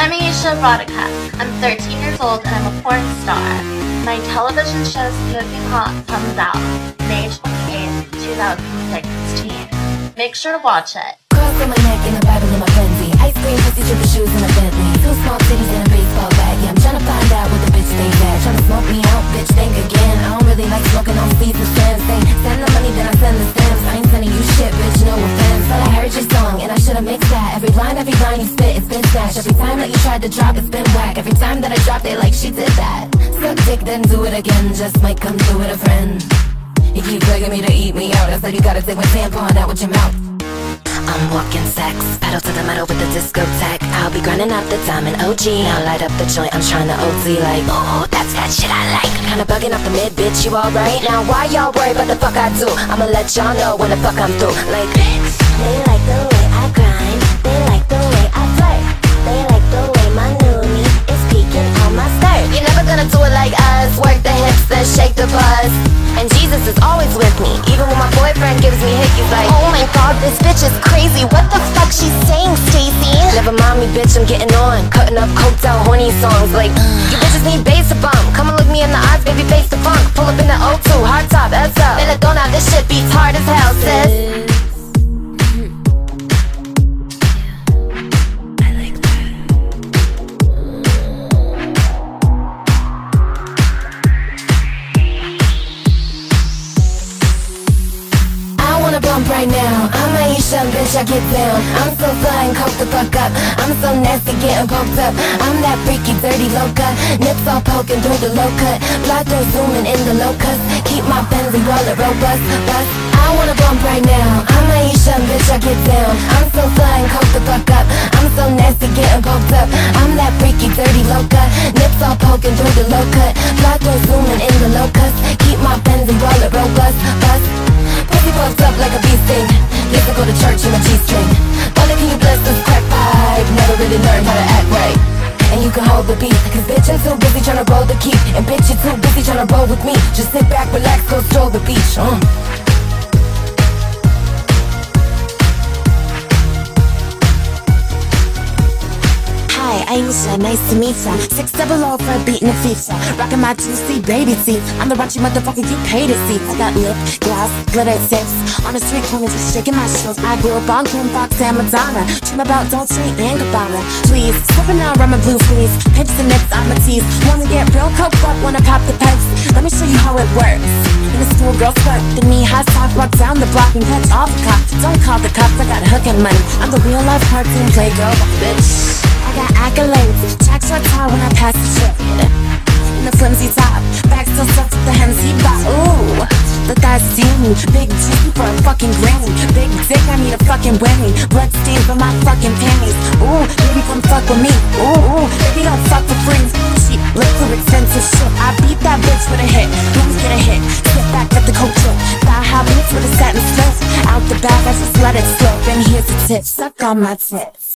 I'm Aisha Radhika. I'm 13 years old and I'm a porn star. My television show Smoking Hot comes out May 28th, 2016. Make sure to watch it. Cross on my neck and a Bible in my Benzie. Ice cream, pussy, triple shoes in a Bentley. 2 small titties in a baseball bag. Yeah, I'm tryna find out what the bitch thinks at. Tryna smoke me out, bitch, think again. I don't really like smoking on seeds and stems. They send the money, then I send the stems. I ain't sending you shit, bitch, no offense. But I heard your song and I should've mixed that. Every line you spit, it's been snatched. Every time that you tried to drop, it's been whack. Every time that I drop, they like she did that. Suck dick, then do it again. Just might come through with a friend. You keep begging me to eat me out. I said you gotta take my tampon out with your mouth. I'm walking sex, pedal to the metal with the discotheque. I'll be grinding out the diamond OG. Now light up the joint, I'm trying to OT like, oh, that's that shit I like. Kinda bugging off the mid, bitch, you alright? Now why y'all worry about the fuck I do? I'ma let y'all know when the fuck I'm through. Like, bitch, they like the way I grind. They like the way I flirt. They like the way my noonie is peeking on my skirt. You're never gonna do it like us. Work the hips, then shake the buzz. And Jesus is always with me. Even when my boyfriend gives me hickeys like, oh my god, this bitch is crazy. What the fuck she's saying, Stacy? Never mind me, bitch, I'm getting on. Cutting up coked out horny songs like, you bitches need bass to bump. Come and look me in the eyes, baby, face the funk. Pull up in the O2, hard top, S up. Belladonna, this shit beats hard as hell, sis. Right now, I'm Aisha, bitch, I get down. I'm so fly and coke the fuck up. I'm so nasty, getting pumped up. I'm that freaky, dirty loca. Nips all poking through the low cut. Fly through zooming in the locust. Keep my Benzie wallet robust, bust. I wanna bump right now. I'm Aisha, bitch, I get down. I'm so fly and coke the fuck up. I'm so nasty, getting pumped up. I'm that freaky, dirty loca. Nips all poking through the low cut. Fly through zooming in the locust. Keep my Benzie wallet robust, bust. Pussy puffed up like a bee sting. Used to go to church in a G-string. Only can you bless this crack pipe. Never really learned how to act right. And you can hold the beat, cause bitch, I'm too busy tryna roll the key. And bitch, you're too busy tryna roll with me. Just sit back, relax, go stroll the beach. Hi, Aisha, nice to meet ya. 600 for a beat in the feature. Rockin' my juicy baby teeth. I'm the raunchy motherfucker you pay to see. I got lip, gloss, glitter tips. On the street corner just shaking my shoes. I grew up on Kim Fox and Madonna. Dream about Dolce and Gabbana. Please, slipping out on my blue fleece. Pinch the nips on my teeth. Wanna get real coked up, wanna pop the pokes. Let me show you how it works. In a schoolgirl skirt, the knee-high sock, walk down the block and catch all the cops. Don't call the cops, I got hook and money. I'm the real-life cartoon playgirl, bitch. I got accolades, check short tie when I pass the shit. In the flimsy top, back still stuck to the hems he bought. Ooh, the thighs is handy, big G for a fucking granny. Big dick, I need a fucking whammy. Blood stains for my fucking panties. Ooh, baby, come fuck with me. Ooh, baby, don't fuck for free. Cheap, look for expensive shit. I beat that bitch with a hit. Please get a hit. Sit back at the coat trip. Thigh high boots with a satin slip. Out the back, I just let it slip. And here's the tip, suck on my tits.